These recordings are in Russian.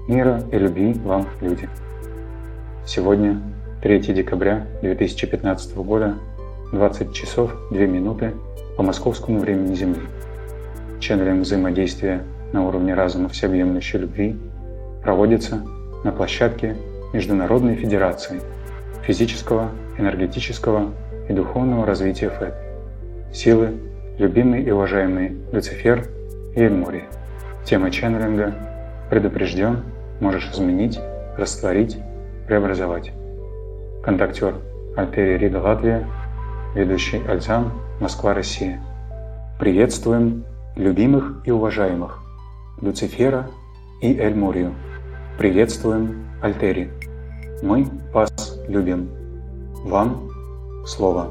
Мира и любви вам, люди! Сегодня, 3 декабря 2015 года, 20 часов 2 минуты по московскому времени Земли. Ченнелинг взаимодействия на уровне разума всеобъемлющей любви проводится на площадке Международной Федерации физического, энергетического и духовного развития ФЭД. Силы, любимый и уважаемый Люцифер и Эльмурий. Тема ченнелинга «Предупрежден, можешь изменить, растворить, преобразовать». Контактер Альтерия Рига, Латвия, ведущий Альзам, Москва, Россия. Приветствуем любимых и уважаемых Люцифера и Эльмурию. Приветствуем Альтери. Мы вас любим. Вам слово.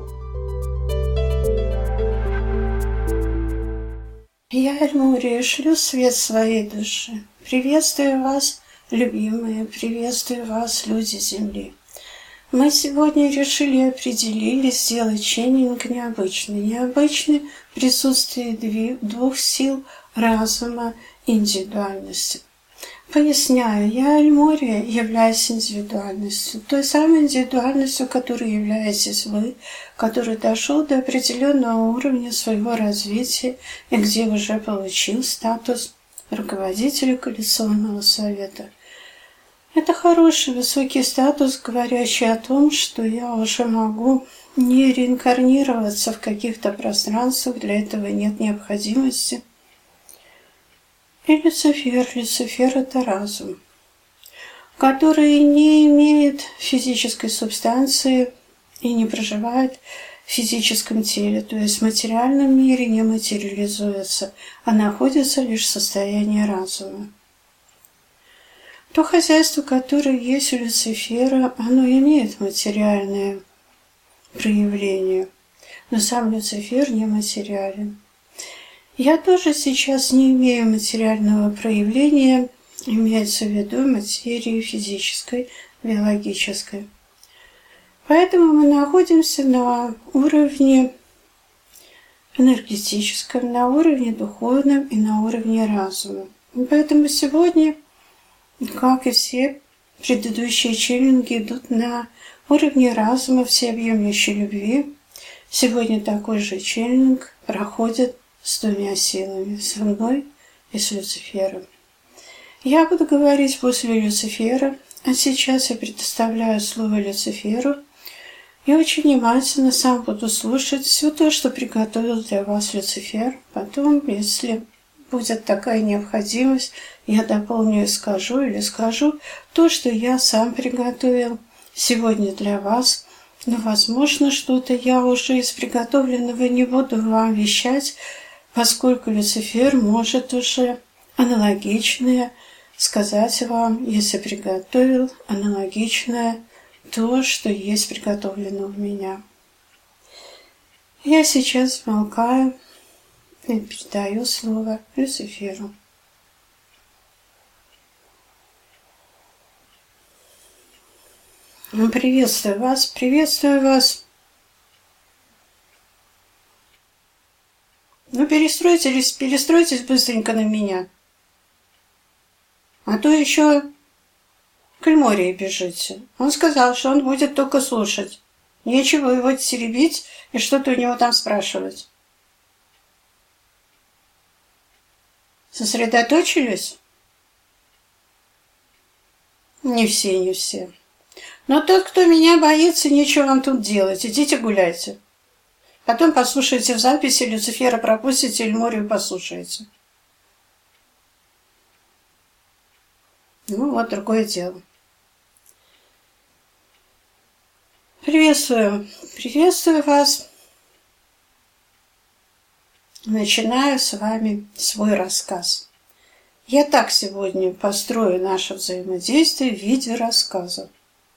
Я, Эльмурия, шлю свет своей души. Приветствую вас, любимые, приветствую вас, люди Земли. Мы сегодня решили, определились сделать ченнелинг необычный. Необычный в присутствии двух сил разума и индивидуальности. Поясняю, я, Эльмурия, являюсь индивидуальностью, той самой индивидуальностью, которой являетесь вы, который дошел до определенного уровня своего развития и где уже получил статус руководителя коалиционного совета. Это хороший высокий статус, говорящий о том, что я уже могу не реинкарнироваться в каких-то пространствах, для этого нет необходимости. И Люцифер – это разум, который не имеет физической субстанции и не проживает в физическом теле, то есть в материальном мире не материализуется, а находится лишь в состоянии разума. То хозяйство, которое есть у Люцифера, оно имеет материальное проявление, но сам Люцифер не материален. Я тоже сейчас не имею материального проявления, имеется в виду материи физической, биологической. Поэтому мы находимся на уровне энергетическом, на уровне духовном и на уровне разума. И поэтому сегодня, как и все предыдущие ченнелинги, идут на уровне разума всеобъемлющей любви. Сегодня такой же ченнелинг проходит с двумя силами, со мной и с Люцифером. Я буду говорить после Люцифера, а сейчас я предоставляю слово Люциферу и очень внимательно сам буду слушать все то, что приготовил для вас Люцифер. Потом, если будет такая необходимость, я дополню и скажу, или скажу то, что я сам приготовил сегодня для вас. Но, возможно, что-то я уже из приготовленного не буду вам вещать, поскольку Люцифер может уже аналогичное сказать вам, если приготовил аналогичное то, что есть приготовлено у меня. Я сейчас смолкаю и передаю слово Люциферу. Приветствую вас, приветствую вас. Ну, перестройтесь быстренько на меня. А то еще к Эльмурии бежите. Он сказал, что он будет только слушать. Нечего его теребить и что-то у него там спрашивать. Сосредоточились? Не все. Но тот, кто меня боится, нечего вам тут делать. Идите гуляйте. Потом послушайте в записи, Люцифера пропустите, Эльмурию послушайте. Ну, вот другое дело. Приветствую вас. Начинаю с вами свой рассказ. Я так сегодня построю наше взаимодействие в виде рассказа.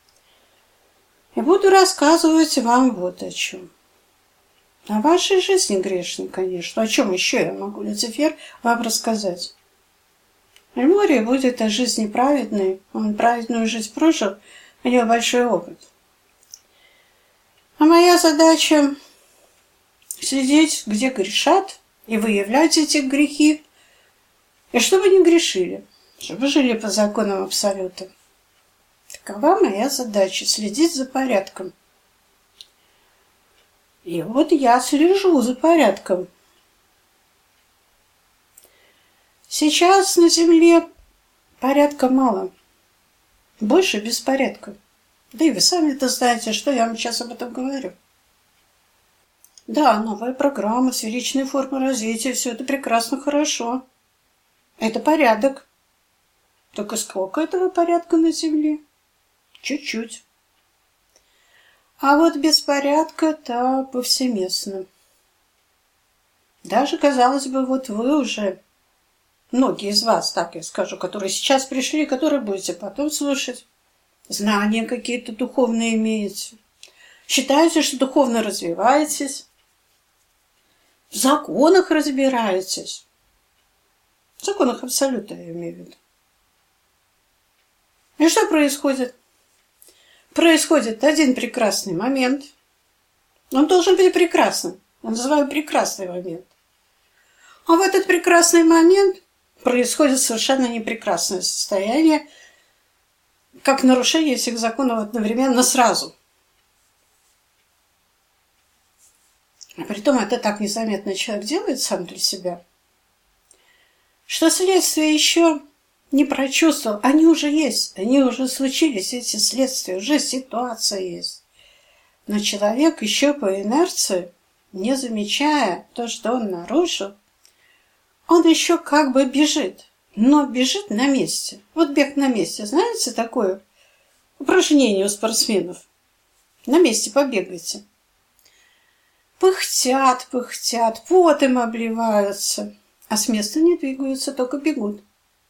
И буду рассказывать вам вот о чем. О вашей жизни грешной, конечно. О чем еще я могу, Люцифер, вам рассказать? Эльмурий будет о жизни праведной. Он праведную жизнь прожил, у него большой опыт. А моя задача следить, где грешат, и выявлять эти грехи, и чтобы не грешили. чтобы жили по законам абсолюта. Такова моя задача — следить за порядком. И вот я слежу за порядком. Сейчас на Земле порядка мало, больше беспорядка. Да и вы сами-то знаете, что я вам сейчас об этом говорю. Да, новая программа, сферичные формы развития, все это прекрасно, хорошо. Это порядок. Только сколько этого порядка на Земле? Чуть-чуть. А вот беспорядка-то повсеместно. Даже, казалось бы, вот вы уже, многие из вас, так я скажу, которые сейчас пришли, которые будете потом слушать, знания какие-то духовные имеете, считаете, что духовно развиваетесь, в законах разбираетесь, в законах абсолюта я имею в виду. И что происходит? Происходит один прекрасный момент. Он должен быть прекрасным. Я называю прекрасный момент. А в этот прекрасный момент происходит совершенно непрекрасное состояние, как нарушение всех законов одновременно сразу. А притом это так незаметно человек делает сам для себя, что следствие еще не прочувствовал. Они уже есть, они уже случились, эти следствия, уже ситуация есть. Но человек еще по инерции, не замечая то, что он нарушил, он еще как бы бежит, но бежит на месте. Вот бег на месте, знаете, такое упражнение у спортсменов. На месте побегайте. Пыхтят, пыхтят, потом обливаются, а с места не двигаются, только бегут.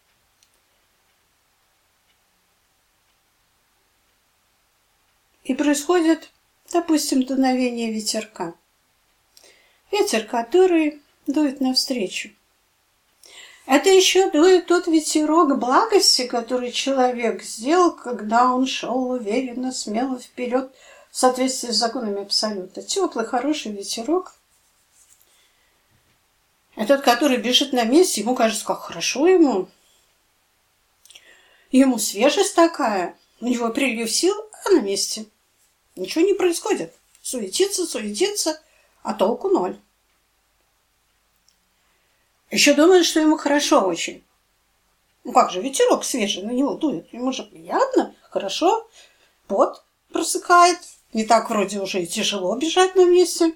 И происходит, допустим, дуновение ветерка. Ветер, который дует навстречу. Это еще дует тот ветерок благости, который человек сделал, когда он шел уверенно, смело вперед в соответствии с законами абсолюта. Теплый, хороший ветерок. Этот, который бежит на месте, ему кажется, как хорошо ему. Ему свежесть такая, у него прилив сил, а на месте. Ничего не происходит. Суетится, а толку ноль. Еще думает, что ему хорошо очень. Ну как же, ветерок свежий на него дует. Ему же приятно, хорошо. Пот просыхает. Не так вроде уже и тяжело бежать на месте.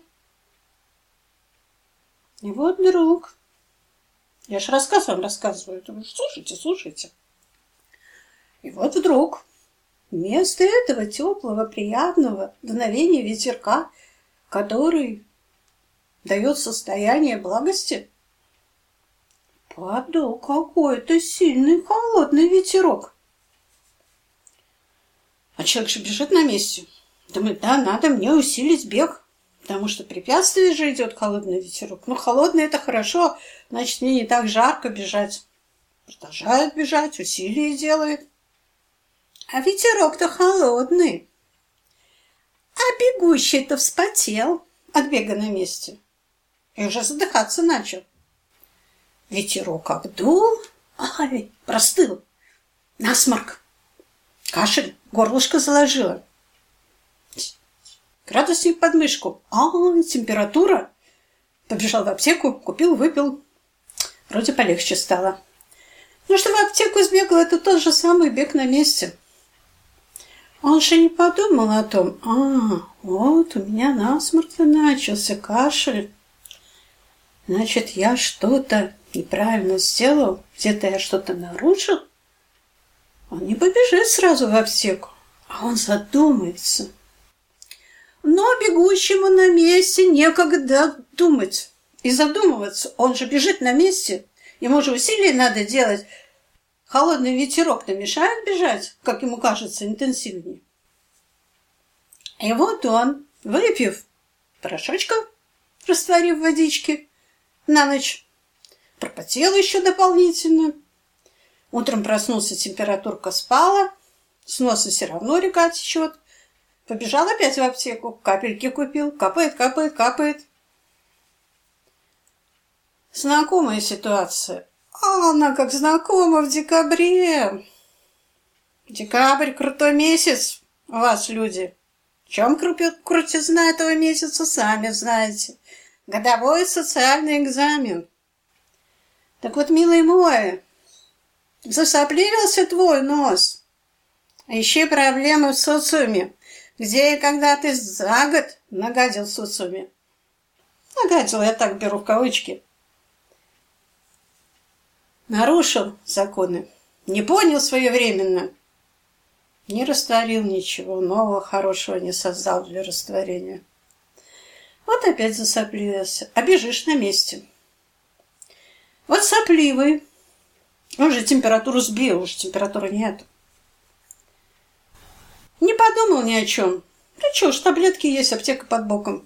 И вот вдруг... Я же рассказ вам рассказываю. Слушайте. И вот вдруг... Вместо этого теплого, приятного дуновения ветерка, который дает состояние благости, подул какой-то сильный холодный ветерок. А человек же бежит на месте. Думает, да, надо мне усилить бег, потому что препятствие же идет холодный ветерок. Ну, холодный — это хорошо, значит, мне не так жарко бежать. Продолжает бежать, усилие делает. А ветерок-то холодный. А бегущий-то вспотел от бега на месте. И уже задыхаться начал. Ветерок обдул, простыл. Насморк. Кашель, горлышко заложило. Градусник под мышку. Температура. Побежал в аптеку, купил, выпил. Вроде полегче стало. Но что в аптеку сбегал, это тот же самый бег на месте. Он же не подумал о том, вот у меня насморк начался, кашель. Значит, я что-то неправильно сделал, где-то я что-то нарушил. Он не побежит сразу в аптеку, а он задумается. Но бегущему на месте некогда думать и задумываться. Он же бежит на месте, ему же усилия надо делать. Холодный ветерок-то мешает бежать, как ему кажется, интенсивнее. И вот он, выпив порошочка, растворив в водичке на ночь, пропотел еще дополнительно. Утром проснулся, температурка спала, с носа все равно река течет. Побежал опять в аптеку, капельки купил, капает. Знакомая ситуация. А она как знакома в декабре. Декабрь – крутой месяц у вас, люди. В чем крутизна этого месяца, сами знаете. Годовой социальный экзамен. Так вот, милый мой, засопливился твой нос. Ищи проблемы в социуме, где и когда ты за год нагадил в социуме. Нагадил, я так беру в кавычки. Нарушил законы, не понял своевременно, не растворил ничего, нового хорошего не создал для растворения. Вот опять засопливился, а бежишь на месте. Вот сопливый, он же температуру сбил, уже температуры нет. Не подумал ни о чем. Ну что ж, таблетки есть, аптека под боком.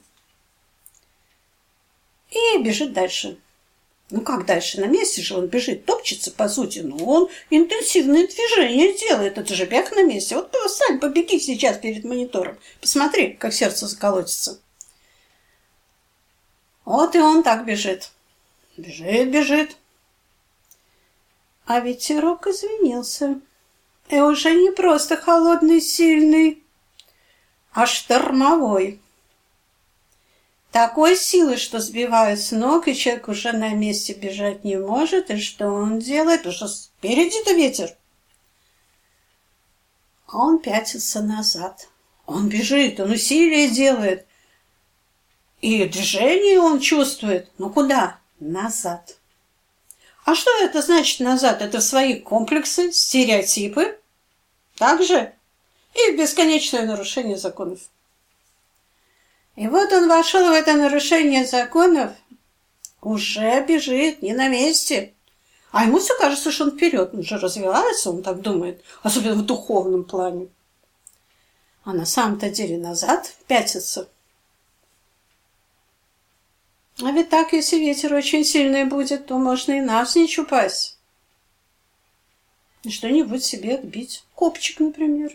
И бежит дальше. Ну как дальше? На месте же он бежит, топчется, по сути. Но он интенсивные движения делает. Это же бег на месте. Вот встань, побеги сейчас перед монитором. Посмотри, как сердце заколотится. Вот и он так бежит. Бежит, бежит. А ветерок извинился. И уже не просто холодный, сильный, а штормовой. Такой силы, что сбивает с ног, и человек уже на месте бежать не может. И что он делает? Потому что спереди-то ветер. А он пятится назад. Он бежит, он усилие делает. И движение он чувствует. Но куда? Назад. А что это значит назад? Это свои комплексы, стереотипы. Также и бесконечное нарушение законов. И вот он вошел в это нарушение законов, уже бежит, не на месте. А ему все кажется, что он вперед, он же развивается, он так думает, особенно в духовном плане. А на самом-то деле назад пятится. А ведь так, если ветер очень сильный будет, то можно и навзничь упасть. И что-нибудь себе отбить. Копчик, например.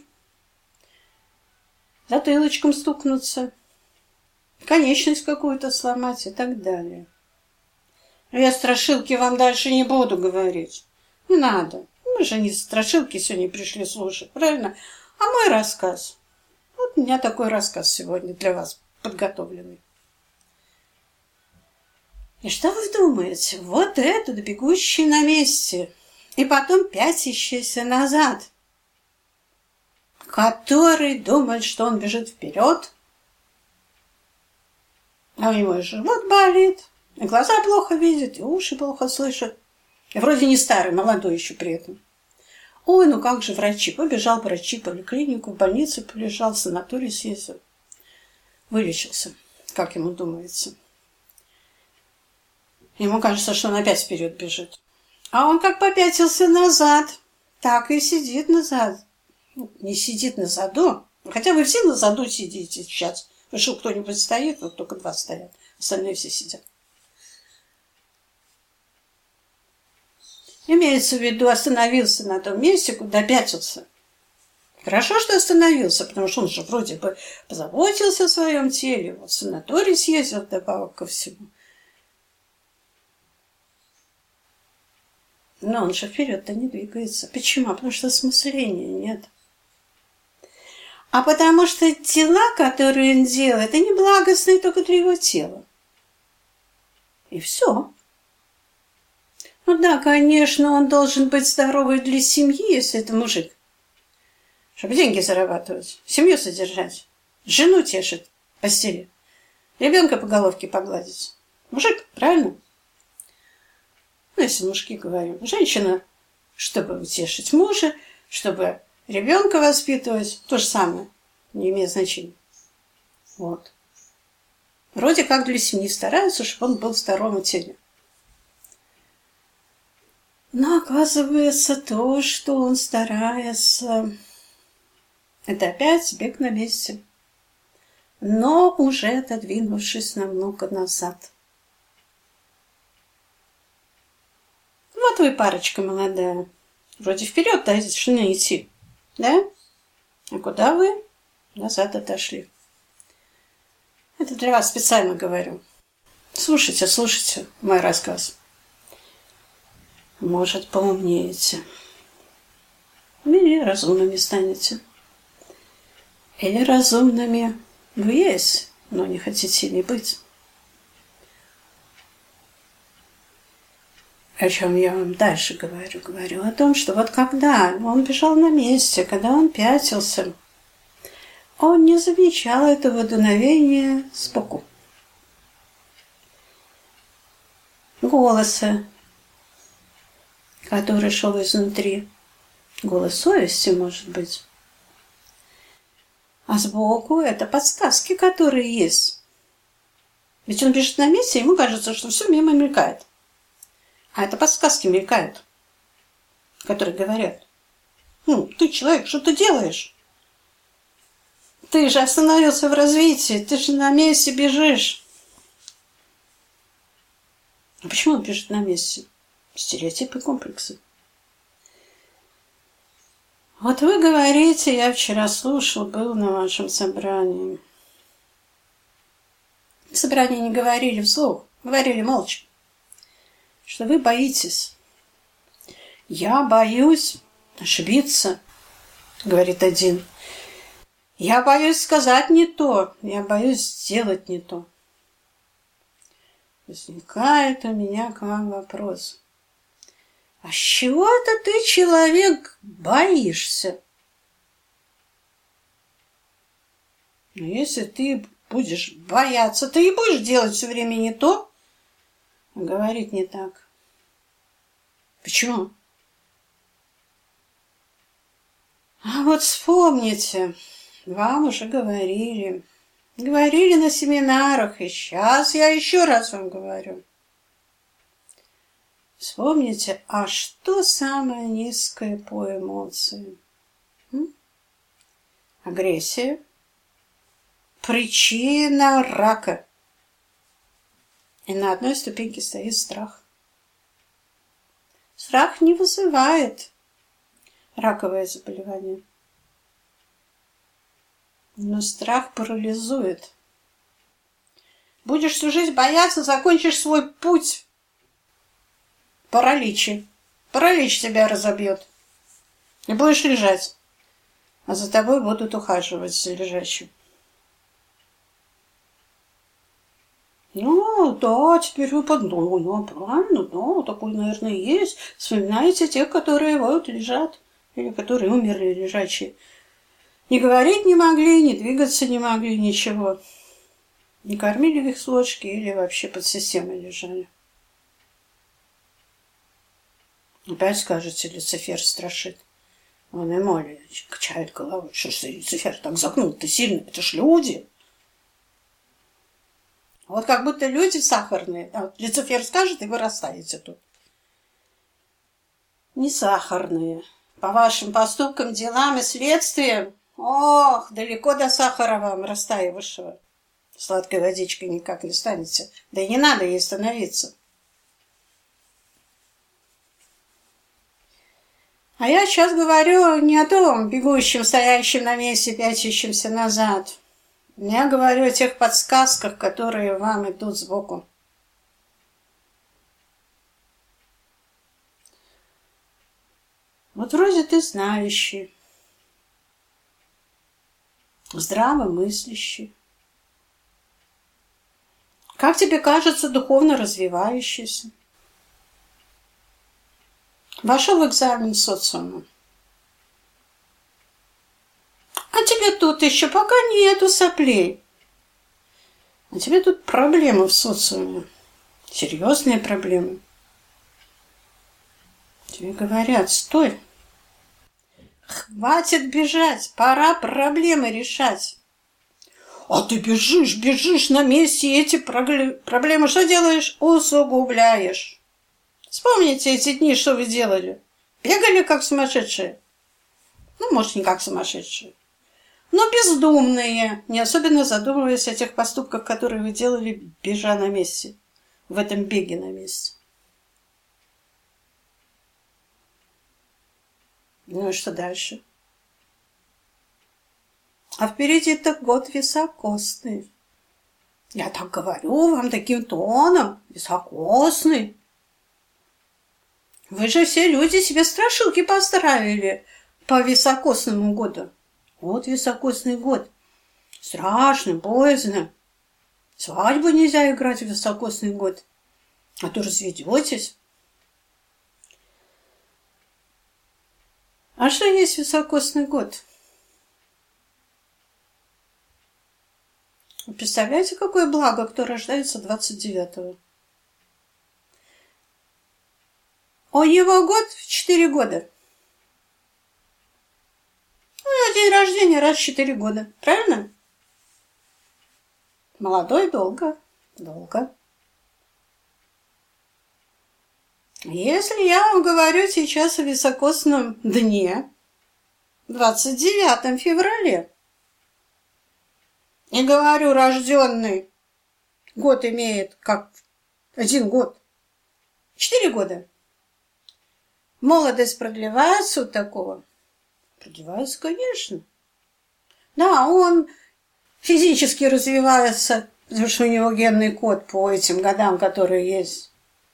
Затылочком стукнуться. Конечность какую-то сломать и так далее. Я страшилки вам дальше не буду говорить. Не надо. Мы же не страшилки сегодня пришли слушать, правильно? А мой рассказ. Вот у меня такой рассказ сегодня для вас подготовленный. И что вы думаете? Вот этот бегущий на месте и потом пятящийся назад, который думает, что он бежит вперед, а у него и живот болит, и глаза плохо видят, и уши плохо слышат. И вроде не старый, молодой еще при этом. Ой, ну как же врачи? Побежал к врачи, в поликлинику, в больницу полежал, в санаторий съездил. Вылечился, как ему думается. Ему кажется, что он опять вперед бежит. А он как попятился назад, так и сидит назад. Не сидит на заду, хотя вы все на заду сидите сейчас. Вы что, кто-нибудь стоит? Вот только два стоят, остальные все сидят. Имеется в виду, остановился на том месте, куда пятился. Хорошо, что остановился, потому что он же вроде бы позаботился о своем теле, вот в санаторий съездил добавок ко всему. Но он же вперед-то не двигается. Почему? Потому что осмысления нет. А потому что дела, которые он делает, они благостные только для его тела. И все. Ну да, конечно, он должен быть здоровый для семьи, если это мужик. Чтобы деньги зарабатывать, семью содержать, жену тешить в постели, ребенка по головке погладить. Мужик, правильно? Ну, если мужики говорим. Женщина, чтобы утешить мужа, чтобы ребенка воспитывать, то же самое, не имеет значения. Вот. Вроде как для семьи стараются, чтобы он был в здоровом теле. Но оказывается, то, что он старается, это опять бег на месте. Но уже отодвинувшись намного назад. Вот вы парочка молодая. Вроде вперед, да, что не идти. Да? А куда вы? Назад отошли. Это для вас специально говорю. Слушайте, слушайте мой рассказ. может, поумнеете. Или разумными станете. Или разумными вы есть, но не хотите ими быть. О чем я вам дальше говорю? Говорю о том, что вот когда он бежал на месте, когда он пятился, он не замечал этого дуновения сбоку. Голоса, который шел изнутри. Голос совести, может быть. А сбоку это подсказки, которые есть. Ведь он бежит на месте, ему кажется, что все мимо мелькает. А это подсказки мелькают, которые говорят: ты, человек, что ты делаешь? Ты же остановился в развитии, ты же на месте бежишь. А почему он бежит на месте? Стереотипы, комплексы. Вот вы говорите, я вчера слушал, был на вашем собрании. В собрании не говорили вслух, говорили молча, что вы боитесь. Я боюсь ошибиться, говорит один. Я боюсь сказать не то, я боюсь сделать не то. Возникает у меня к вам вопрос. А с чего это ты, человек, боишься? Но если ты будешь бояться, ты и будешь делать все время не то, а говорить не так. Почему? А вот вспомните, вам уже говорили. Говорили на семинарах, и сейчас я еще раз вам говорю. Вспомните, а что самое низкое по эмоциям? Агрессия. Причина рака. И на одной ступеньке стоит страх. Страх не вызывает раковое заболевание. Но страх парализует. Будешь всю жизнь бояться, закончишь свой путь в параличе. Паралич тебя разобьет. И будешь лежать. А за тобой будут ухаживать за лежащим. Да, теперь вы подумали, правильно, да, такой, наверное, есть. Вспоминаете тех, которые вот лежат, или которые умерли лежачие. Не говорить не могли, не двигаться не могли, ничего. Не кормили их с ложки или вообще под системой лежали. Опять скажете, Люцифер страшит. Он и молит, качает головой. Что ж Люцифер так загнул-то сильно? Это ж люди. Вот как будто люди сахарные. А вот Люцифер скажет, и вы растаете тут. Не сахарные. По вашим поступкам, делам и следствиям, ох, далеко до сахара вам растаивавшего. Сладкой водичкой никак не станете. Да и не надо ей становиться. А я сейчас говорю не о том бегущем, стоящем на месте, пятящемся назад. Я говорю о тех подсказках, которые вам идут сбоку. Вот вроде ты знающий, здравомыслящий. Как тебе кажется, духовно развивающийся. Вошел в экзамен социума. А тебе тут еще пока нету соплей. А тебе тут проблемы в социуме. Серьезные проблемы. Тебе говорят, стой. Хватит бежать, пора проблемы решать. А ты бежишь на месте, и эти проблемы что делаешь? Усугубляешь. Вспомните эти дни, что вы делали. Бегали как сумасшедшие. Может, не как сумасшедшие. Но бездумные, не особенно задумываясь о тех поступках, которые вы делали, бежа на месте. В этом беге на месте. Ну и что дальше? А впереди-то год високосный. Я так говорю вам таким тоном. Високосный. Вы же все люди себе страшилки поставили по високосному году. Вот високосный год. Страшно, боязно. Свадьбу нельзя играть в високосный год. А то разведетесь. А что есть високосный год? Вы представляете, какое благо, кто рождается 29-го? У него год в 4 года. У него день рождения раз в 4 года. Правильно? Молодой долго. Долго. Если я вам говорю сейчас о високосном дне, 29 феврале, и говорю, рожденный год имеет как 1 год, 4 года. Молодость продлевается у такого? Продлевается, конечно. Да, он физически развивается, потому что у него генный код по этим годам, которые есть.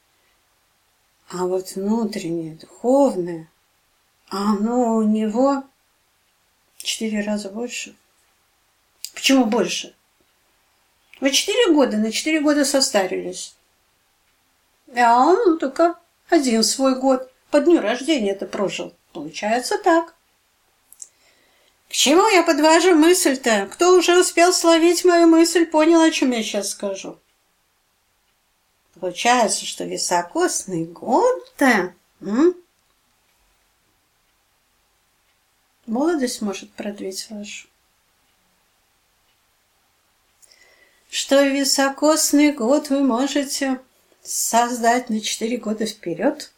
А вот внутреннее, духовное, оно у него 4 раза больше. Почему больше? Вы 4 года, на 4 года состарились. А он только 1 свой год по дню рождения это прожил. Получается так. К чему я подвожу мысль-то? Кто уже успел словить мою мысль, понял, о чем я сейчас скажу. Получается, что високосный год-то молодость может продлить вашу. Что високосный год вы можете создать на 4 года вперед.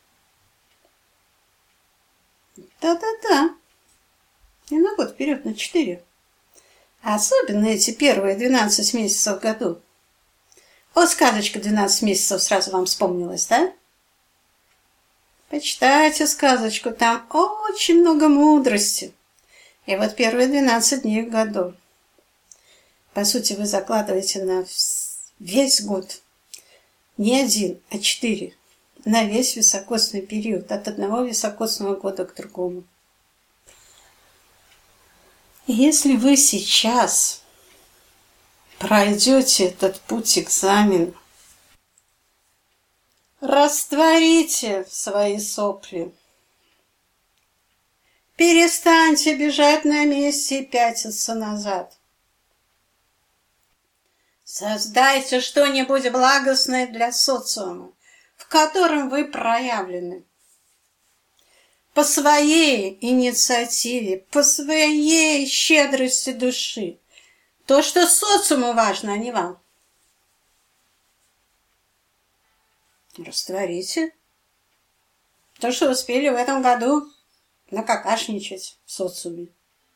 Да-да-да. И на год вперед, на 4. Особенно эти первые 12 месяцев в году. Вот сказочка 12 месяцев сразу вам вспомнилась, да? Почитайте сказочку, там очень много мудрости. И вот первые 12 дней в году. По сути, вы закладываете на весь год. Не 1, а 4. На весь високосный период. От одного високосного года к другому. Если вы сейчас пройдете этот путь экзамена, растворите свои сопли, перестаньте бежать на месте и пятиться назад. Создайте что-нибудь благостное для социума, в котором вы проявлены. По своей инициативе, по своей щедрости души. То, что социуму важно, а не вам. Растворите. То, что успели в этом году накакашничать в социуме.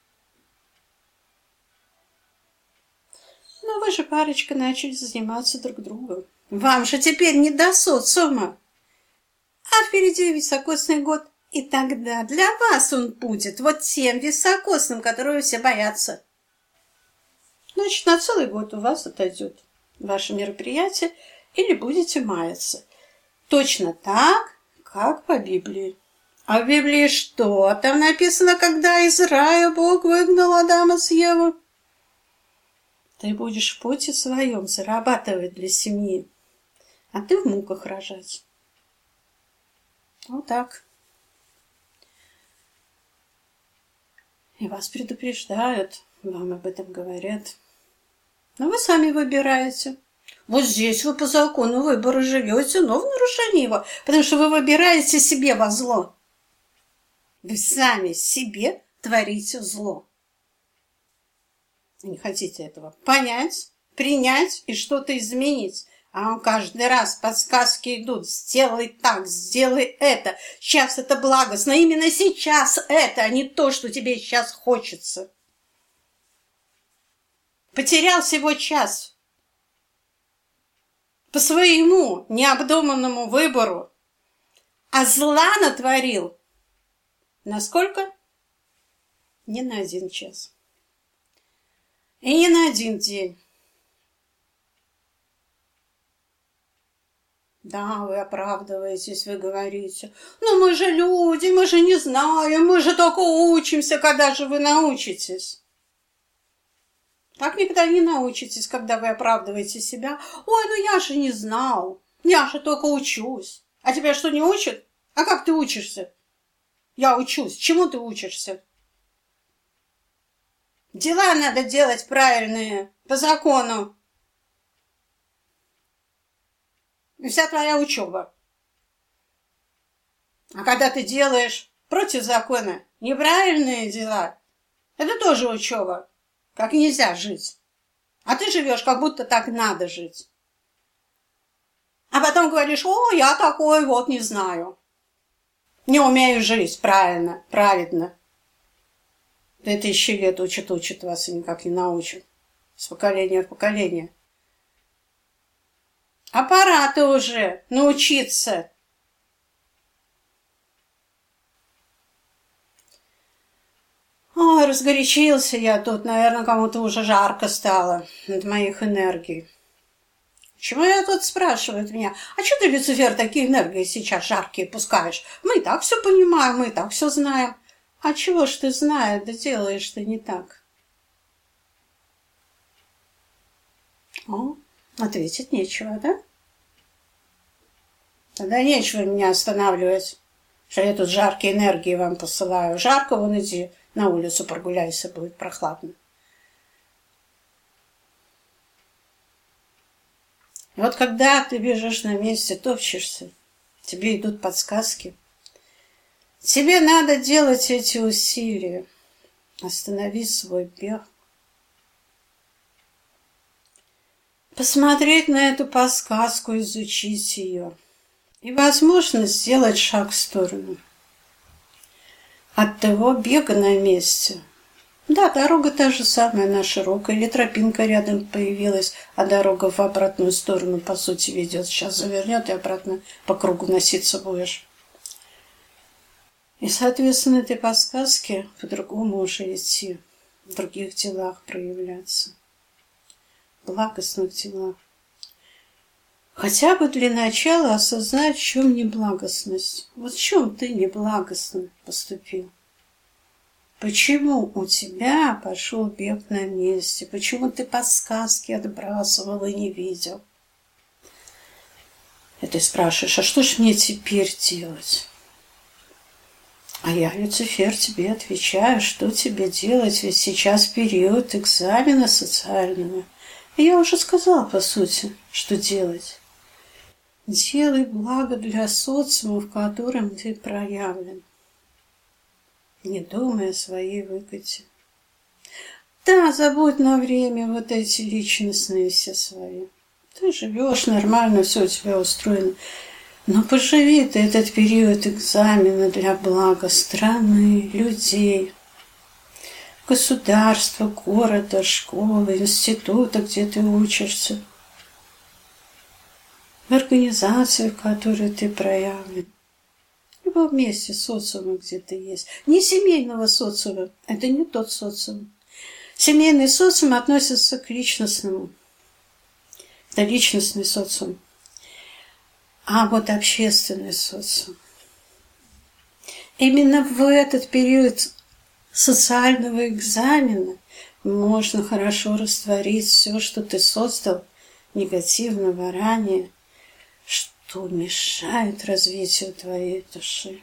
Но вы же, парочка, начали заниматься друг другом. Вам же теперь не до социума. А впереди високосный год. И тогда для вас он будет вот тем високосным, которого все боятся. Значит, на целый год у вас отойдет ваше мероприятие или будете маяться. Точно так, как по Библии. А в Библии что там написано, когда из рая Бог выгнал Адама с Еву? Ты будешь в поте своем зарабатывать для семьи, а ты в муках рожать. Вот так. И вас предупреждают, вам об этом говорят. Но вы сами выбираете. Вот здесь вы по закону выбора живете, но в нарушении его, потому что вы выбираете себе во зло. Вы сами себе творите зло. Вы не хотите этого понять, принять и что-то изменить. А вам каждый раз подсказки идут. Сделай так, сделай это. Сейчас это благостно. Именно сейчас это, а не то, что тебе сейчас хочется. Потерял всего час. По своему необдуманному выбору. А зла натворил. На сколько? Не на 1 час. И не на 1 день. Да, вы оправдываетесь, вы говорите: ну мы же люди, мы же не знаем, мы же только учимся, когда же вы научитесь? Так никогда не научитесь, когда вы оправдываете себя. Ой, ну я же не знал, я же только учусь. А тебя что, не учат? А как ты учишься? Я учусь. Чему ты учишься? Дела надо делать правильные, по закону. И вся твоя учеба. А когда ты делаешь против закона неправильные дела, это тоже учеба. Как нельзя жить. А ты живешь, как будто так надо жить. А потом говоришь: о, я такой вот не знаю. Не умею жить правильно, праведно. 2000 лет учат вас и никак не научат. С поколения в поколение. А пора-то уже научиться. Ой, разгорячился я тут. Наверное, кому-то уже жарко стало от моих энергий. Чего я тут, спрашивают меня? А что ты, Люцифер, такие энергии сейчас жаркие пускаешь? Мы и так все понимаем, мы и так все знаем. А чего ж ты знаешь, да делаешь ты не так? О, ответить нечего, да? Тогда нечего меня останавливать, что я тут жаркие энергии вам посылаю. Жарко, вон иди на улицу прогуляйся, будет прохладно. И вот когда ты бежишь на месте, топчешься, тебе идут подсказки. Тебе надо делать эти усилия, остановить свой бег, посмотреть на эту подсказку, изучить ее. И, возможно, сделать шаг в сторону от того бега на месте. Да, дорога та же самая, она широкая, или тропинка рядом появилась, а дорога в обратную сторону, по сути, ведет. Сейчас завернет, и обратно по кругу носиться будешь. И, соответственно, этой подсказки по-другому уже идти, в других делах проявляться, в благостных делах. Хотя бы для начала осознать, в чем неблагостность. Вот в чем ты неблагостно поступил? Почему у тебя пошел бег на месте? Почему ты подсказки отбрасывал и не видел? И ты спрашиваешь: а что ж мне теперь делать? А я, Люцифер, тебе отвечаю, что тебе делать, ведь сейчас период экзамена социального. И я уже сказала, по сути, что делать. Делай благо для социума, в котором ты проявлен. Не думай о своей выгоде. Да, забудь на время вот эти личностные все свои. Ты живешь нормально, все у тебя устроено. Но поживи ты этот период экзамена для блага страны, людей, государства, города, школы, института, где ты учишься, в организации, в которой ты проявлен, либо в месте социума, где ты есть. Не семейного социума, это не тот социум. Семейный социум относится к личностному. Это личностный социум. А вот общественный социум. Именно в этот период социального экзамена можно хорошо растворить все, что ты создал негативного ранее, что мешает развитию твоей души,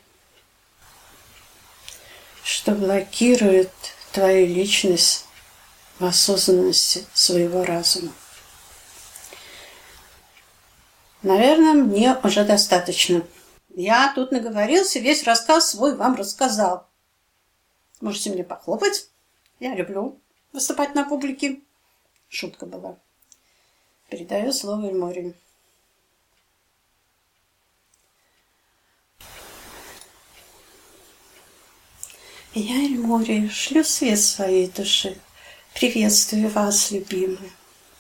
что блокирует твою личность в осознанности своего разума. Наверное, мне уже достаточно. Я тут наговорился, весь рассказ свой вам рассказал. Можете мне похлопать. Я люблю выступать на публике. Шутка была. Передаю слово Эльморе. Я, Эльморе, шлю свет своей души. Приветствую вас, любимые.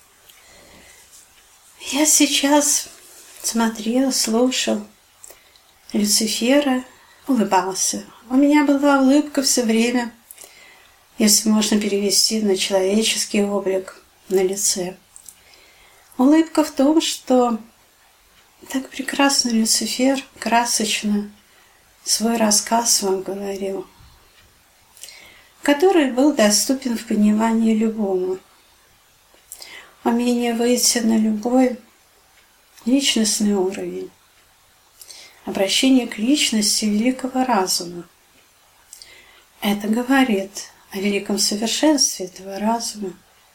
Я сейчас смотрел, слушал Люцифера, улыбался. У меня была улыбка все время, если можно перевести на человеческий облик, на лице. Улыбка в том, что Так прекрасно Люцифер, красочно свой рассказ вам говорил, который был доступен в понимании любому. Умение выйти на любой личностный уровень. Обращение к личности великого разума. Это говорит о великом совершенстве этого разума.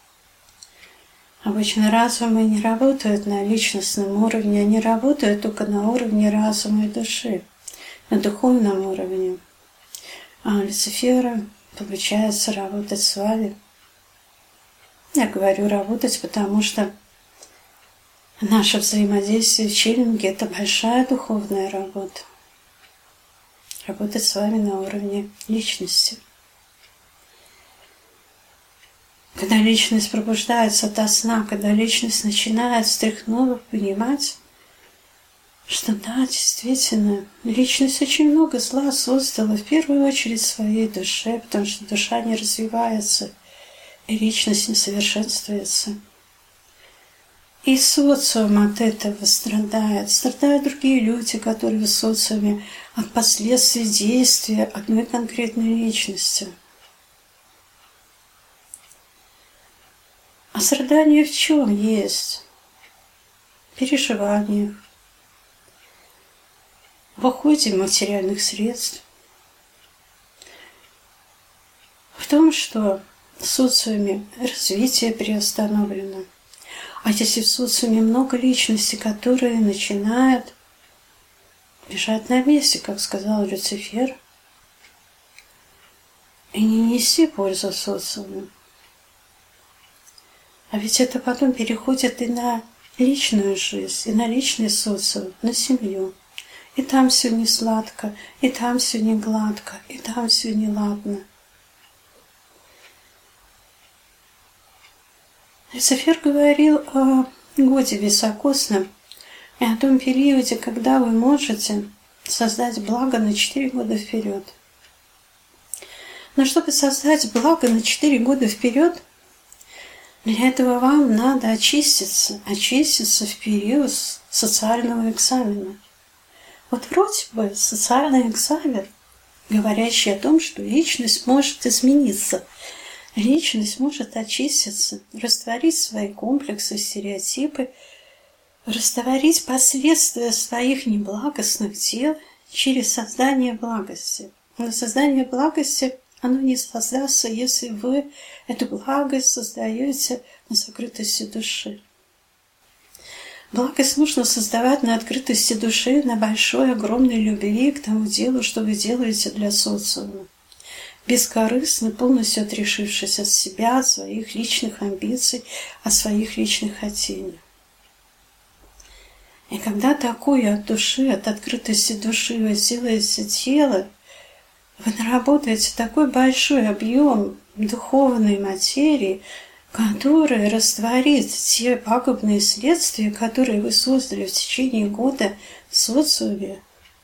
Обычно разумы не работают на личностном уровне, они работают только на уровне разума и души, на духовном уровне. А у Люцифера получается работать с вами. Я говорю работать, потому что наше взаимодействие в чиллинге – это большая духовная работа. Работать с вами на уровне личности. Когда личность пробуждается ото сна, когда личность начинает встряхнув понимать, что да, действительно, личность очень много зла создала, в первую очередь своей душе, потому что душа не развивается, и личность не совершенствуется. И социум от этого страдает. Страдают другие люди, которые в социуме от последствий действия одной конкретной личности. А страдание в чем есть? В переживаниях, в уходе материальных средств, в том, что в социуме развитие приостановлено. А если в социуме много личностей, которые начинают бежать на месте, как сказал Люцифер, и не неси пользу социуму. А ведь это потом переходит и на личную жизнь, и на личный социум, на семью. И там все не сладко, и там все не гладко, и там все не ладно. Люцифер говорил о годе високосном и о том периоде, когда вы можете создать благо на 4 года вперед. Но чтобы создать благо на 4 года вперед, для этого вам надо очиститься в период социального экзамена. Вот вроде бы социальный экзамен, говорящий о том, что личность может измениться, личность может очиститься, растворить свои комплексы, стереотипы, растворить последствия своих неблагостных дел через создание благости. Но создание благости оно не создастся, если вы эту благость создаете на закрытости души. Благость нужно создавать на открытости души, на большой, огромной любви к тому делу, что вы делаете для социума. Бескорыстно, полностью отрешившись от себя, от своих личных амбиций, от своих личных хотений. И когда такое от души, от открытости души вы делаете дело, вы наработаете такой большой объем духовной материи, который растворит те пагубные следствия, которые вы создали в течение года в социуме.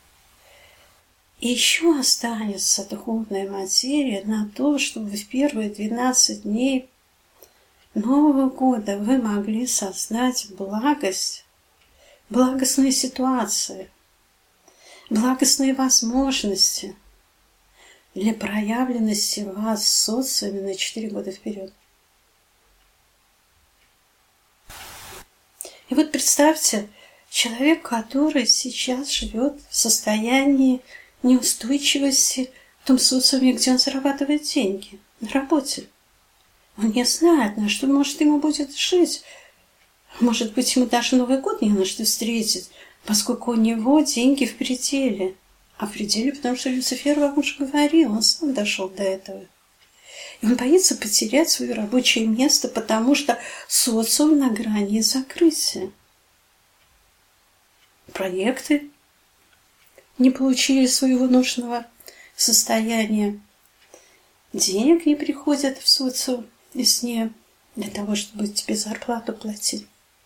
И еще останется духовная материя на то, чтобы в первые 12 дней Нового года вы могли создать благость, благостные ситуации, благостные возможности для проявленности вас в социуме на 4 года вперед. И вот представьте, человек, который сейчас живет в состоянии неустойчивости в том социуме, где он зарабатывает деньги, на работе. Он не знает, на что, может, ему будет жить. Может быть, ему даже Новый год не на что встретить, поскольку у него деньги в пределе. А в пределе, потому что Люцифер вам уже говорил, он сам дошел до этого. И он боится потерять свое рабочее место, потому что социум на грани закрытия. Проекты не получили своего нужного состояния. Денег не приходят в социум извне для того, чтобы тебе зарплату платить.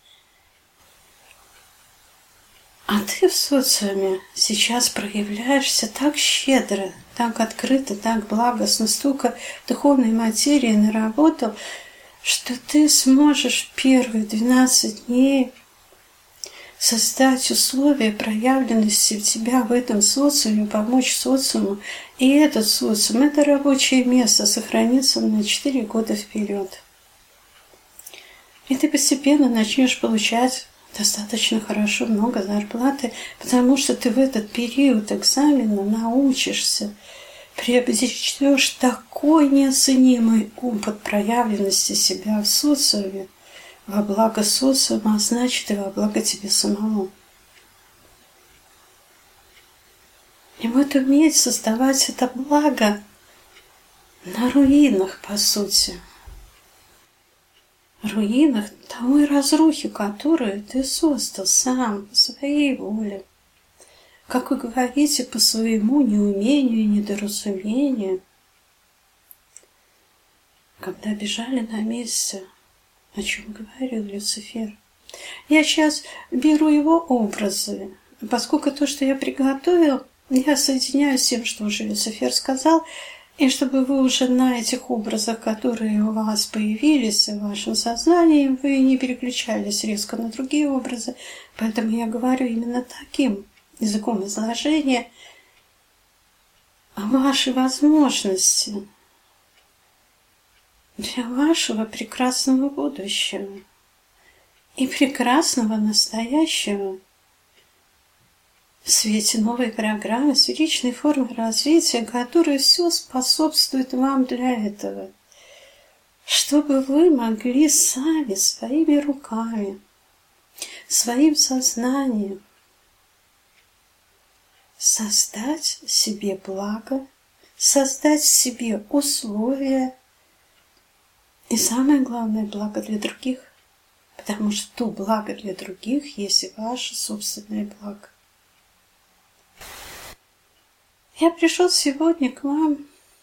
А ты в социуме сейчас проявляешься так щедро, так открыто, так благостно, столько духовной материи наработал, что ты сможешь первые 12 дней создать условия проявленности тебя в этом социуме, помочь социуму. И этот социум, это рабочее место, сохранится на 4 года вперед. И ты постепенно начнешь получать достаточно хорошо, много зарплаты, потому что ты в этот период экзамена научишься, приобретешь такой неоценимый опыт проявленности себя в социуме, во благо социума, а значит и во благо тебе самому. И вот уметь создавать это благо на руинах, по сути. Руинах той разрухи, которую ты создал сам по своей воле. Как вы говорите, по своему неумению и недоразумению. Когда бежали на месте, о чем говорил Люцифер. Я сейчас беру его образы, поскольку то, что я приготовил, я соединяю с тем, что уже Люцифер сказал, и чтобы вы уже на этих образах, которые у вас появились в вашем сознании, вы не переключались резко на другие образы. Поэтому я говорю именно таким языком изложения о вашей возможности для вашего прекрасного будущего и прекрасного настоящего в свете новой программы сферичной формы развития, которая все способствует вам для этого, чтобы вы могли сами своими руками, своим сознанием создать себе благо, создать себе условия и самое главное благо для других, потому что то благо для других есть и ваше собственное благо. Я пришел сегодня к вам,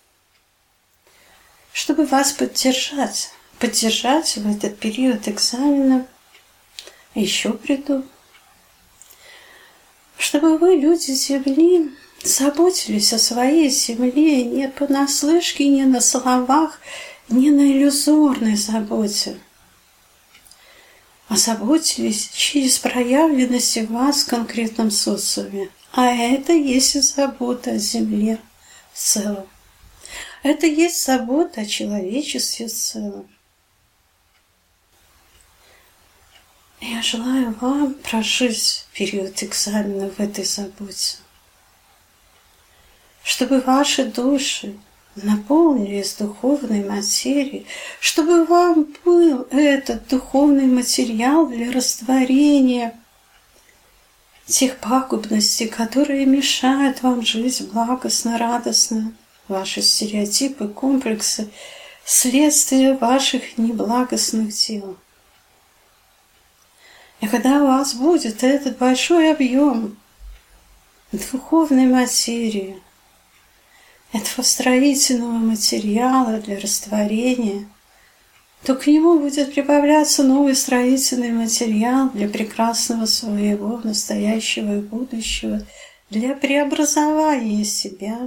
чтобы вас поддержать в этот период экзамена. Еще приду, чтобы вы, люди Земли, заботились о своей земле не понаслышке, не на словах, не на иллюзорной заботе, а заботились через проявленность в вас в конкретном социуме. А это есть и забота о земле в целом. Это есть забота о человечестве в целом. Я желаю вам прожить период экзамена в этой заботе, чтобы ваши души наполнились духовной материей, чтобы вам был этот духовный материал для растворения тех пагубностей, которые мешают вам жить благостно, радостно, ваши стереотипы, комплексы, следствие ваших неблагостных дел. И когда у вас будет этот большой объем духовной материи, этого строительного материала для растворения, то к нему будет прибавляться новый строительный материал для прекрасного своего настоящего и будущего, для преобразования себя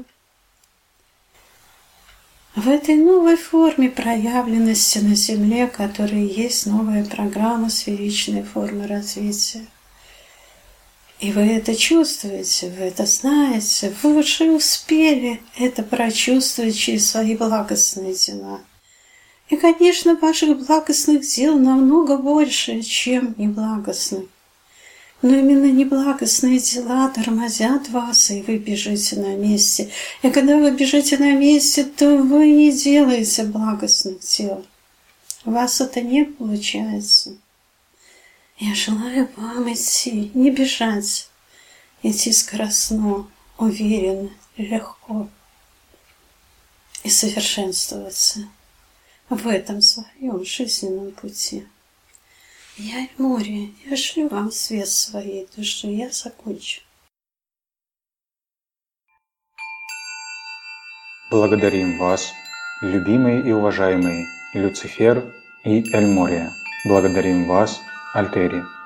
в этой новой форме проявленности на Земле, которая есть новая программа сферичной формы развития. И вы это чувствуете, вы это знаете, вы уже успели это прочувствовать через свои благостные дела. И, конечно, ваших благостных дел намного больше, чем неблагостных. Но именно неблагостные дела тормозят вас, и вы бежите на месте. И когда вы бежите на месте, то вы не делаете благостных дел. У вас это не получается. Я желаю вам идти, не бежать, идти скоростно, уверенно, легко и совершенствоваться в этом своем жизненном пути. Я Эльмория, я шлю вам свет своей души, я закончу. Благодарим вас, любимые и уважаемые Люцифер и Эльмория. Благодарим вас, Альтери.